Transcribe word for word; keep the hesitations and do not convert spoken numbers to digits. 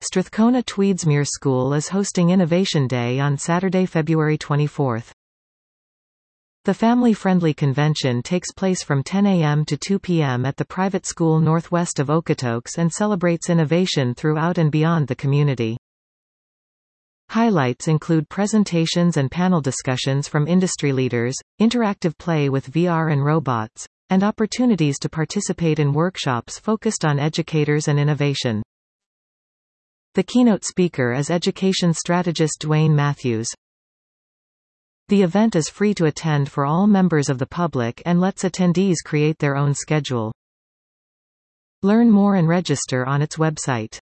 Strathcona Tweedsmuir School is hosting Innovation Day on Saturday, February twenty-fourth. The family-friendly convention takes place from ten a m to two p m at the private school northwest of Okotoks and celebrates innovation throughout and beyond the community. Highlights include presentations and panel discussions from industry leaders, interactive play with V R and robots, and opportunities to participate in workshops focused on educators and innovation. The keynote speaker is education strategist Dwayne Matthews. The event is free to attend for all members of the public and lets attendees create their own schedule. Learn more and register on its website.